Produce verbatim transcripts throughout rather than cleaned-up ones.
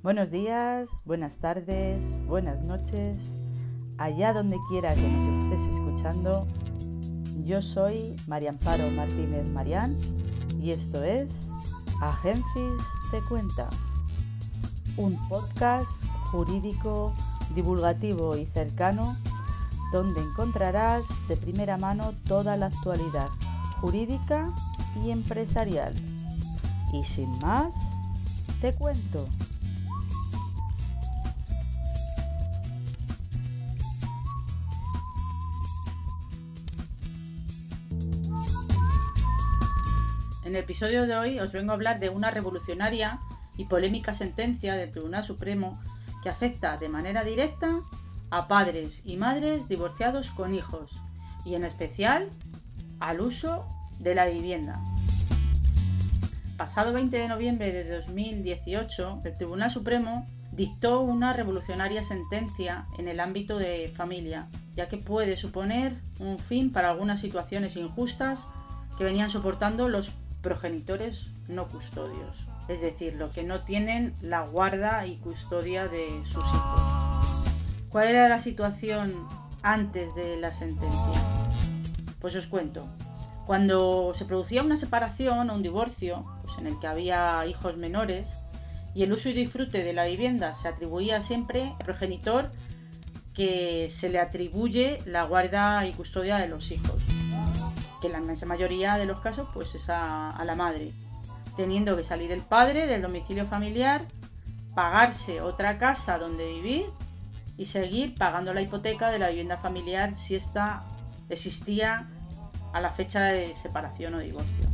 Buenos días, buenas tardes, buenas noches, allá donde quiera que nos estés escuchando. Yo soy María Amparo Martínez Marián y esto es Agenfis te cuenta, un podcast jurídico, divulgativo y cercano donde encontrarás de primera mano toda la actualidad jurídica y empresarial. Y sin más, te cuento. En el episodio de hoy os vengo a hablar de una revolucionaria y polémica sentencia del Tribunal Supremo que afecta de manera directa a padres y madres divorciados con hijos y en especial al uso de la vivienda. Pasado veinte de noviembre de dos mil dieciocho, el Tribunal Supremo dictó una revolucionaria sentencia en el ámbito de familia, ya que puede suponer un fin para algunas situaciones injustas que venían soportando los progenitores no custodios, es decir, los que no tienen la guarda y custodia de sus hijos. ¿Cuál era la situación antes de la sentencia? Pues os cuento. Cuando se producía una separación o un divorcio, pues en el que había hijos menores, y el uso y disfrute de la vivienda se atribuía siempre al progenitor que se le atribuye la guarda y custodia de los hijos, que en la inmensa mayoría de los casos pues es a, a la madre, teniendo que salir el padre del domicilio familiar, pagarse otra casa donde vivir y seguir pagando la hipoteca de la vivienda familiar si ésta existía a la fecha de separación o divorcio.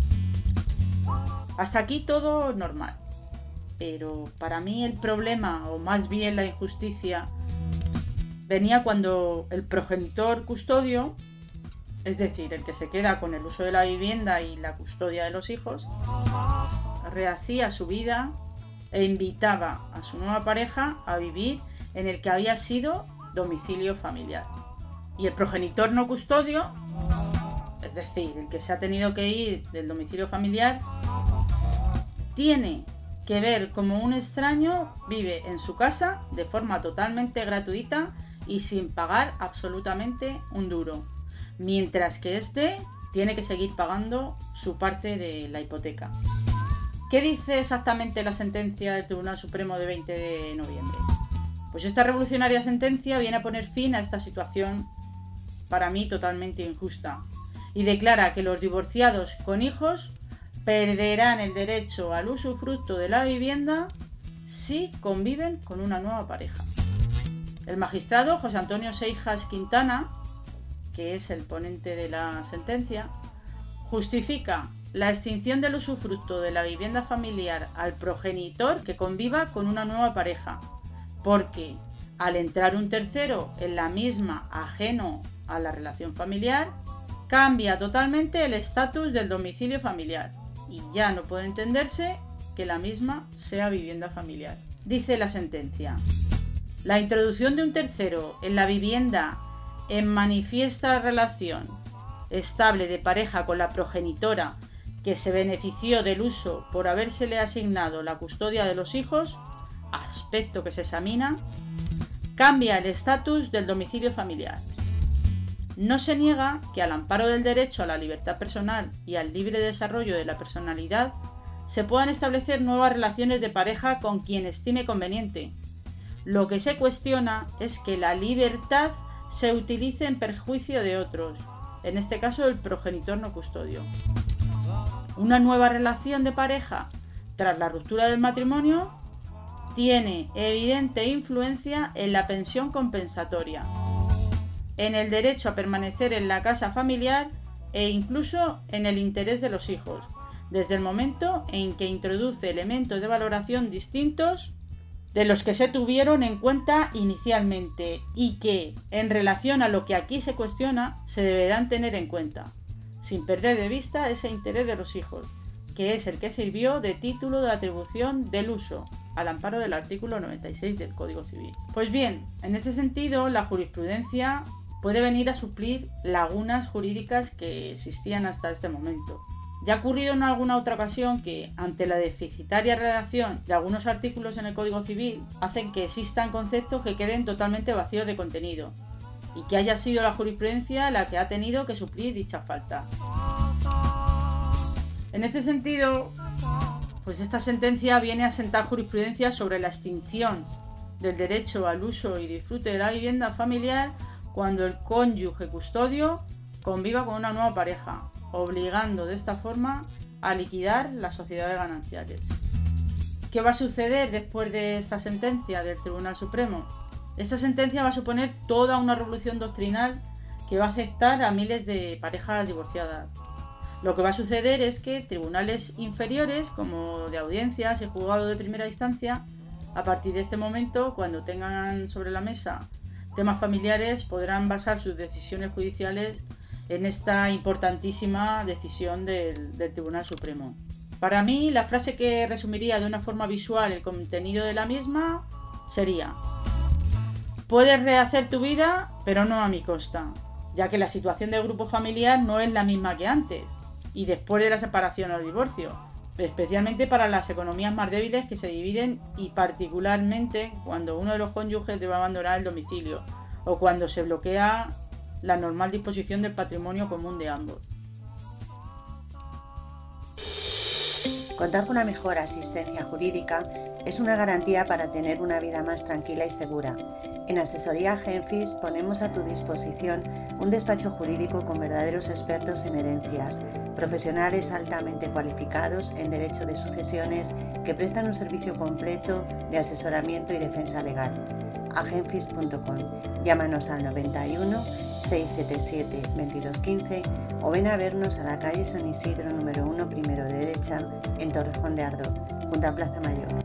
Hasta aquí todo normal, pero para mí el problema, o más bien la injusticia, venía cuando el progenitor custodio, es decir, el que se queda con el uso de la vivienda y la custodia de los hijos, rehacía su vida e invitaba a su nueva pareja a vivir en el que había sido domicilio familiar. Y el progenitor no custodio, es decir, el que se ha tenido que ir del domicilio familiar, tiene que ver como un extraño vive en su casa de forma totalmente gratuita y sin pagar absolutamente un duro, mientras que éste tiene que seguir pagando su parte de la hipoteca. ¿Qué dice exactamente la sentencia del Tribunal Supremo de veinte de noviembre? Pues esta revolucionaria sentencia viene a poner fin a esta situación para mí totalmente injusta y declara que los divorciados con hijos perderán el derecho al usufructo de la vivienda si conviven con una nueva pareja. El magistrado José Antonio Seijas Quintana, que es el ponente de la sentencia, justifica la extinción del usufructo de la vivienda familiar al progenitor que conviva con una nueva pareja, porque al entrar un tercero en la misma ajeno a la relación familiar, cambia totalmente el estatus del domicilio familiar y ya no puede entenderse que la misma sea vivienda familiar. Dice la sentencia: la introducción de un tercero en la vivienda en manifiesta relación estable de pareja con la progenitora que se benefició del uso por habérsele asignado la custodia de los hijos, aspecto que se examina, cambia el estatus del domicilio familiar. No se niega que al amparo del derecho a la libertad personal y al libre desarrollo de la personalidad se puedan establecer nuevas relaciones de pareja con quien estime conveniente. Lo que se cuestiona es que la libertad se utilice en perjuicio de otros, en este caso el progenitor no custodio. Una nueva relación de pareja tras la ruptura del matrimonio tiene evidente influencia en la pensión compensatoria, en el derecho a permanecer en la casa familiar e incluso en el interés de los hijos, desde el momento en que introduce elementos de valoración distintos de los que se tuvieron en cuenta inicialmente y que, en relación a lo que aquí se cuestiona, se deberán tener en cuenta, sin perder de vista ese interés de los hijos, que es el que sirvió de título de atribución del uso, al amparo del artículo noventa y seis del Código Civil. Pues bien, en ese sentido, la jurisprudencia puede venir a suplir lagunas jurídicas que existían hasta este momento. Ya ha ocurrido en alguna otra ocasión que, ante la deficitaria redacción de algunos artículos en el Código Civil, hacen que existan conceptos que queden totalmente vacíos de contenido y que haya sido la jurisprudencia la que ha tenido que suplir dicha falta. En este sentido, pues esta sentencia viene a sentar jurisprudencia sobre la extinción del derecho al uso y disfrute de la vivienda familiar cuando el cónyuge custodio conviva con una nueva pareja, obligando de esta forma a liquidar las sociedades gananciales. ¿Qué va a suceder después de esta sentencia del Tribunal Supremo? Esta sentencia va a suponer toda una revolución doctrinal que va a afectar a miles de parejas divorciadas. Lo que va a suceder es que tribunales inferiores, como de audiencias y juzgados de primera instancia, a partir de este momento, cuando tengan sobre la mesa temas familiares, podrán basar sus decisiones judiciales en esta importantísima decisión del, del Tribunal Supremo. Para mí, la frase que resumiría de una forma visual el contenido de la misma sería: puedes rehacer tu vida, pero no a mi costa, ya que la situación del grupo familiar no es la misma que antes y después de la separación o el divorcio, especialmente para las economías más débiles que se dividen y particularmente cuando uno de los cónyuges debe abandonar el domicilio o cuando se bloquea la normal disposición del patrimonio común de ambos. Contar con una mejor asistencia jurídica es una garantía para tener una vida más tranquila y segura. En Asesoría Genfis ponemos a tu disposición un despacho jurídico con verdaderos expertos en herencias, profesionales altamente cualificados en derecho de sucesiones que prestan un servicio completo de asesoramiento y defensa legal. agenfis punto com. Llámanos al noventa y uno, seiscientos setenta y siete, veintidós quince o ven a vernos a la calle San Isidro número uno, primero de derecha, en Torrejón de Ardoz, junto a Plaza Mayor.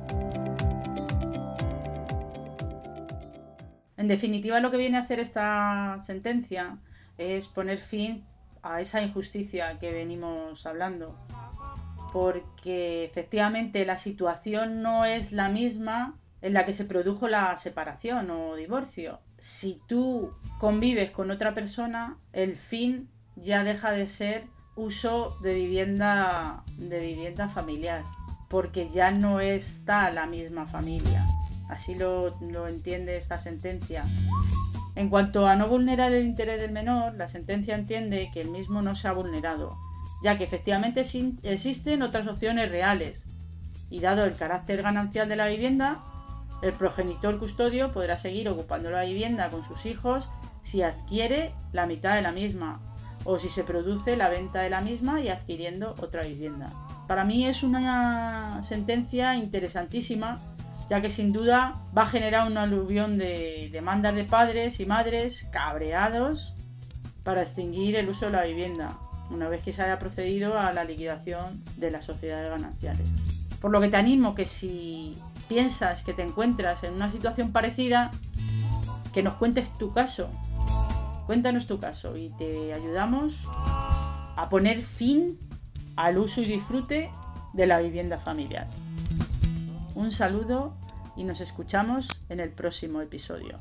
En definitiva, lo que viene a hacer esta sentencia es poner fin a esa injusticia que venimos hablando, porque efectivamente la situación no es la misma en la que se produjo la separación o divorcio. Si tú convives con otra persona, el fin ya deja de ser uso de vivienda, de vivienda familiar, porque ya no está la misma familia. Así lo, lo entiende esta sentencia. En cuanto a no vulnerar el interés del menor, la sentencia entiende que el mismo no se ha vulnerado, ya que efectivamente existen otras opciones reales, y dado el carácter ganancial de la vivienda, el progenitor custodio podrá seguir ocupando la vivienda con sus hijos si adquiere la mitad de la misma, o si se produce la venta de la misma y adquiriendo otra vivienda. Para mí es una sentencia interesantísima, ya que sin duda va a generar una aluvión de demandas de padres y madres cabreados para extinguir el uso de la vivienda, una vez que se haya procedido a la liquidación de las sociedades gananciales. Por lo que te animo que si piensas que te encuentras en una situación parecida, que nos cuentes tu caso. Cuéntanos tu caso y te ayudamos a poner fin al uso y disfrute de la vivienda familiar. Un saludo y nos escuchamos en el próximo episodio.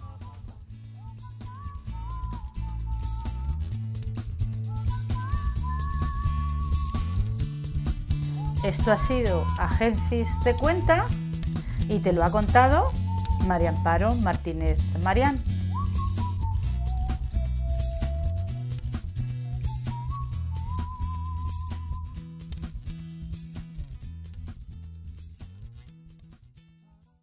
Esto ha sido Agenfis Te Cuenta y te lo ha contado María Amparo Martínez Marián.